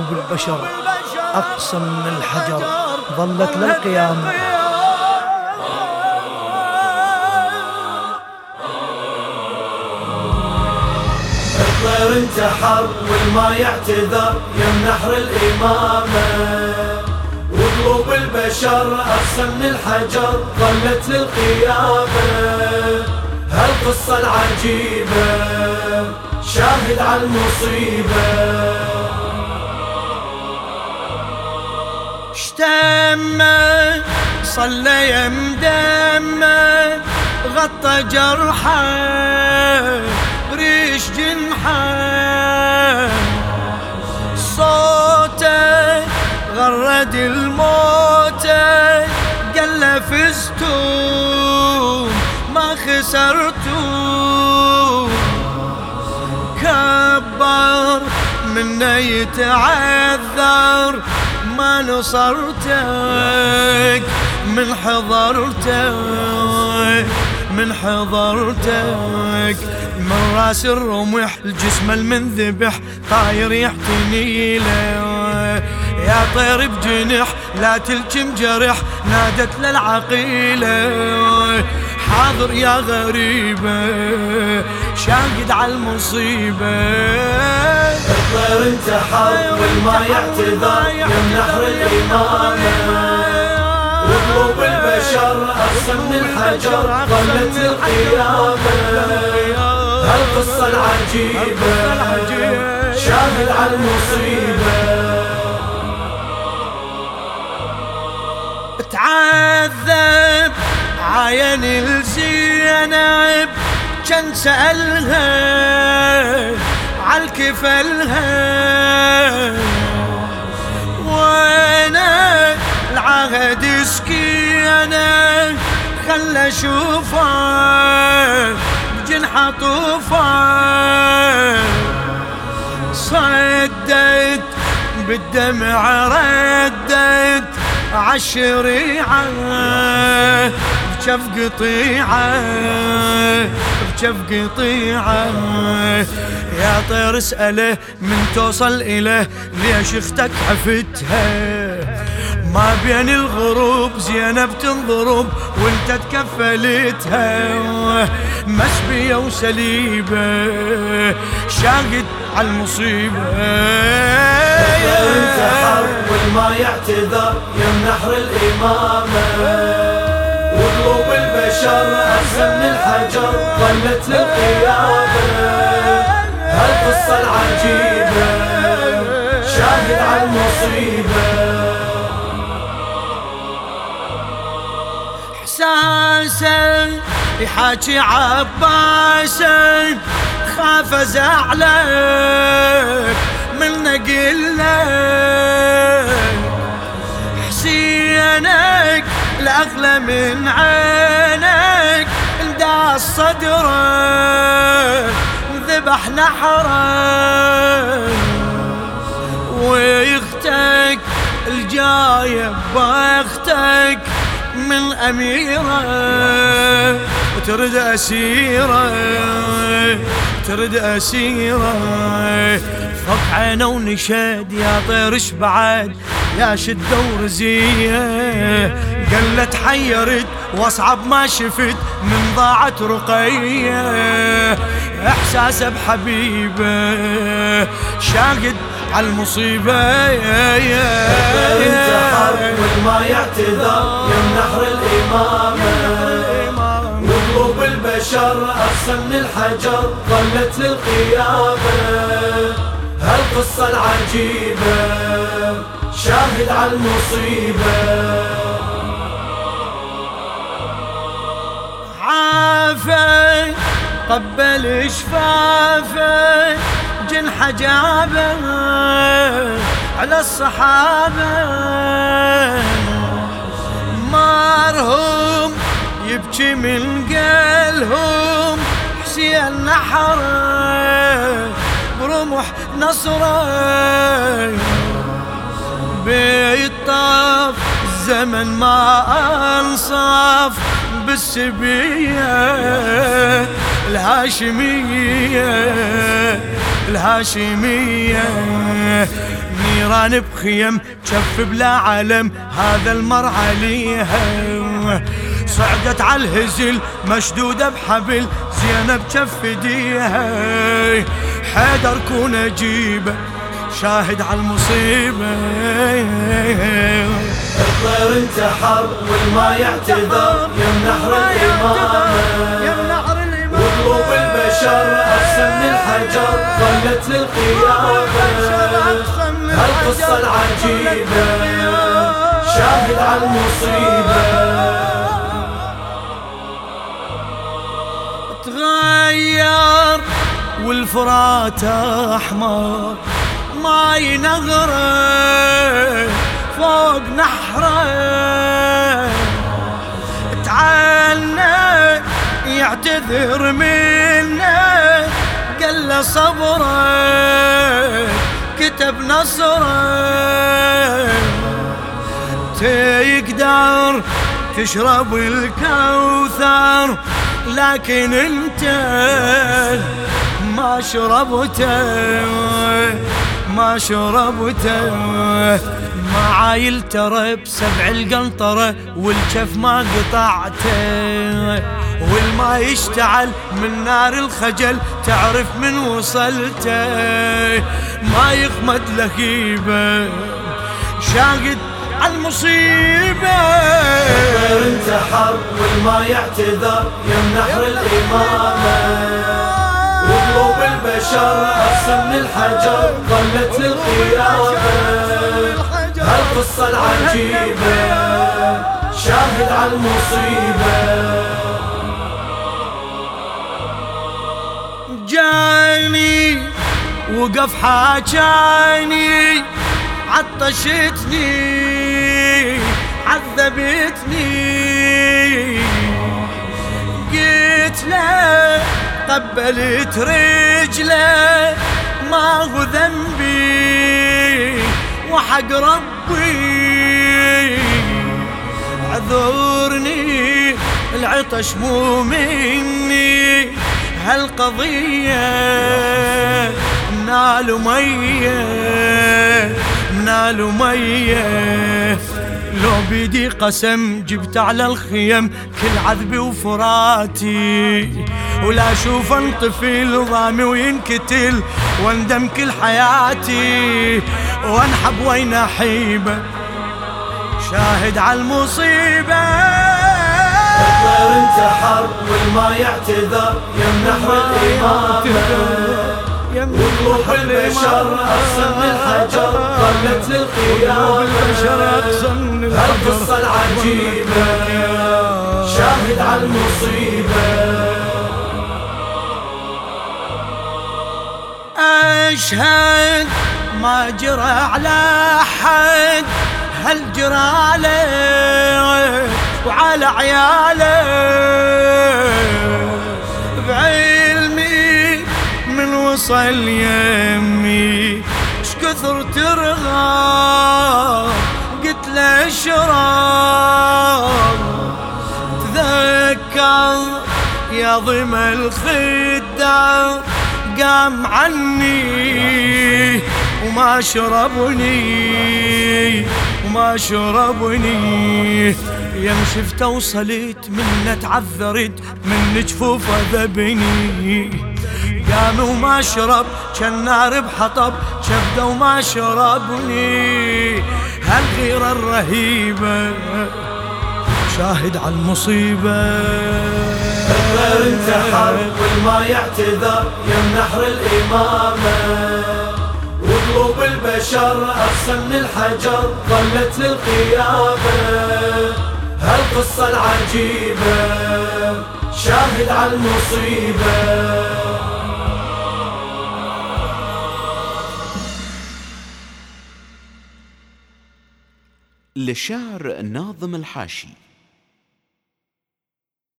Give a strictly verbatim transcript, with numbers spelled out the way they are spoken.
قلوب البشر أقسى من الحجر ظلت للقيامة. الطير انتحر والما يعتذر يم نحر الإمامة، وقلوب البشر أقسى من الحجر ظلت للقيامة. هالقصة العجيبة شاهد على المصيبة. اشتمه صلى يمدمه غطى جرحه بريش جنحه، صوته غرد الموتى قال له فزتوا ما خسرتوا، كبر منه يتعذر ما نصرتك من حضرتك من حضرتك. من راس الرمح الجسم المنذبح طاير يحتني له، يا طير بجنح لا تلجم جرح نادت للعقيلة. حاضر يا غريبة شاهد على المصيبة. الطير انتحر والما يعتذر يم نحر الإمامة، وقلوب البشر أقسى من الحجر ظلت القيامة. هالقصة العجيبة شاهد على المصيبة. تعذب عاين الزينب كان سألها عالكفلها، وانا العهد سكينه خلى اشوفه بجنحه طوفه. صدت بالدمع ردت عالشريعه بجف قطيعه بجف قطيعه. يا طير اسأله من توصل إله ليش اختك عفتها، ما بين الغروب زينب تنضرب وانت تكفلتها. مسبية وسليبة شاهد على المصيبة. الطير انتحر والما يعتذر يم نحر الإمامة، وقلوب البشر أقسى من الحجر ظلت للقيامة. هالقصة العجيبة شاهد على المصيبة. إحساسه يحاكي عباسه خاف أزعلك من نقلك، حسينك الأغلى من عينك انداس صدرك ذبح نحرك، ويختك الجاية بختك من أميرة وترد أسيرة ترد أسيرة. فوق عينه ونشاد يا طير شبعد يا شدة ورزية، قلت حيرت واصعب ما شفت من ضاعت رقية. احساسه بحبيبه شاهد على المصيبة. الطير انتحر والما يعتذر يم نحر الإمامة، وقلوب البشر أقسى من الحجر ظلت للقيامة. هالقصة العجيبة شاهد على المصيبة. عافى قبل شفافه جنحه جابه على الصحابة، مارهم يبكي من قلهم حسين نحره برمح نصره. بيطاف الزمن ما انصاف بالسبية الهاشمية الهاشمية. نيران بخيم جف بلا علم هذا المر عليها، صعدت على الهزل مشدودة بحبل زينب جف ايديها، حيدر كون اجيبه شاهد على المصيبة. الطير انتحر والما يعتذر يم نحر الإمامة، وقلوب البشر أحسن من الحجر ظلت للقيامة. هالقصة العجيبة شاهد على المصيبة. تغير والفرات أحمر ماي نغره فوق نحره، تعالنا يعتذر منه قال له صبره كتب نصره، تقدر تشرب الكوثر لكن انت ما شربته ما شربته. معايل ترى بسبع القنطرة والجف ما قطعته، والما يشتعل من نار الخجل تعرف من وصلته، ما يخمد لهيبة شاهد على المصيبة. الطير انتحر والما يعتذر يم نحر الإمامة، وقلوب البشر أحسن من الحجر ظلت للقيامة. هالقصة العجيبة شاهد على المصيبة. جاني وقف حاجاني عطشتني عذبتني، قلت له قبلت رجله ما هو ذنبي وحق ربي، اعذرني العطش مو مني هالقضية، منال مية منال مية. لو بيدي قسم جبت على الخيم كل عذبي وفراتي، ولا اشوف انطفل ضامي وينكتل واندم كل حياتي، وانحب وين حيبه شاهد على المصيبة. الطير انتحر والما يعتذر يم نحر الإمامة، وقلوب البشر أحسن من الحجر ظلت للقيامة. هالقصة العجيبة شاهد على المصيبة. أشهد ما جرى على حد هل جرى عليه وعلى عياله، بعلمي من وصل يمي شكثر ترغب قلت له اشرب، تذكر يا ضمى الخدة قام عني وما شربني وما شربني. يم شفت وصلت منه تعذرت من جفوفه ذبني، قام وما شرب كان نار بحطب شفته وما شربني. هالغيرة الرهيبة شاهد على المصيبة. الطير انتحر والما يعتذر يم نحر الإمامة، وقلوب البشر أحسن من الحجر ظلت للقيامة. هالقصة العجيبة شاهد على المصيبة. للشاعر ناظم الحاشي.